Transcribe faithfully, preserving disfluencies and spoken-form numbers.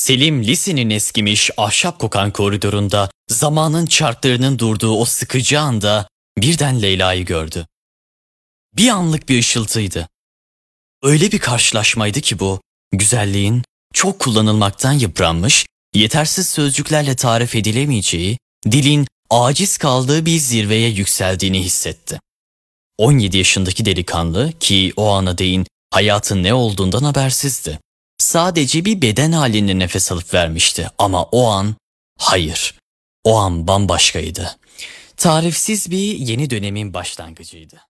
Selim lisenin eskimiş ahşap kokan koridorunda zamanın çarklarının durduğu o sıkıcı anda birden Leyla'yı gördü. Bir anlık bir ışıltıydı. Öyle bir karşılaşmaydı ki bu, güzelliğin çok kullanılmaktan yıpranmış, yetersiz sözcüklerle tarif edilemeyeceği, dilin aciz kaldığı bir zirveye yükseldiğini hissetti. on yedi yaşındaki delikanlı ki o ana değin hayatın ne olduğundan habersizdi. Sadece bir beden halinde nefes alıp vermişti ama o an, hayır, o an bambaşkaydı. Tarifsiz bir yeni dönemin başlangıcıydı.